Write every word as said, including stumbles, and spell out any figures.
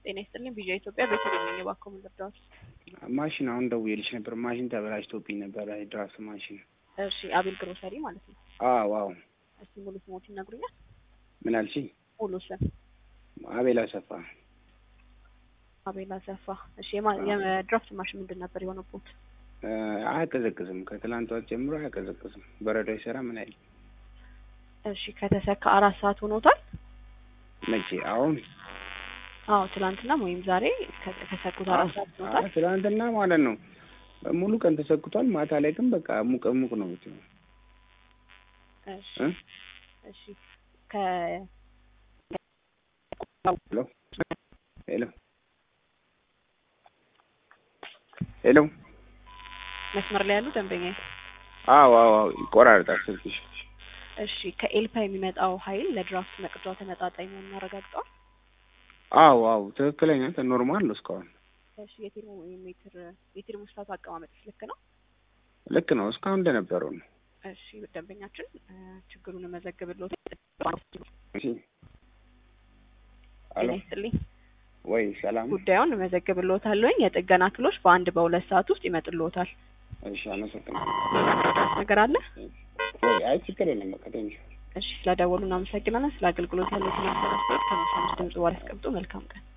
ጤና ይስጥልኝ ቪዥን ኢትዮጵያ ቤተልሔም ነኝ። እባክዎ ምን ልርዳዎት? ማሽን አሁን ደውዬልሽ ነበር። ማሽን ተበላሽቶብኝ ነበር። ድራፍት ማሽን። እሺ አቤል ግሮሰሪ ማለት ነው? አዎ አዎ። እስቲ ሙሉ ስሞትን ይነግሩኛል? ምን አልሽኝ? ሙሉ ስም? አቤል አሰፋ። አቤል አሰፋ። እሺ የድራፍት ማሽን ምንድን ነበር የሆነበት? አያቀዘቅዝም። ከትላንት ወዲያ ጀምሮ አያቀዘቅዝም። በረዶ ይሰራ ምን አይል። እሺ ከተሰካ አራት ሰዓት ሆኖታል? መቼ? አሁን? አዎ ትላንትና ወይም ዛሬ ከተሰኩት አራት ሰዓት ሆኖታል? ትላንትና ማለት ነው። ሙሉ ቀን ተሰክቷል። ማታ ላይ ግን በቃ ሙቅ ሙቅ ነው ብቻ። እሺ እሺ ከ ሄሎ ሄሎ ሄሎ መስመር ላይ ያሉ ደንበኛ? አዎ አዎ ይቆራረጣል ስልክሽ። እሺ ከኤልፓ የሚመጣው ኃይል ለድራፍት መቅጃው ተመጣጣኝ መሆኑን አረጋግጠዋል? አዎ አዎ ትክክለኛ ኖርማል ነው እስካሁን። እሺ የቴርሞሜትር የቴርሞስታቱ አቀማመጥ ልክ ነው? ልክ ነው እስካሁን እንደነበረው ነው። እሺ ደንበኛችን ችግሩን መዘግብልዎት። እሺ አሎ ይስጥልኝ ወይ ሰላም። ጉዳዩን መዘግብልዎታለሁ። የጥገና ክፍሎች በአንድ በሁለት ሰዓት ውስጥ ይመጡልዎታል። እሺ አመሰግናለሁ። ነገር አለ? ወይ አይ ችግር የለም በቃ ቴንኪው። እሺ ስለደወሉ እናመሰግናለን። ስለ አገልግሎት ያለውን አስተያየት ከመስመር ድምጽ ዋል አስቀምጡ። መልካም ቀን።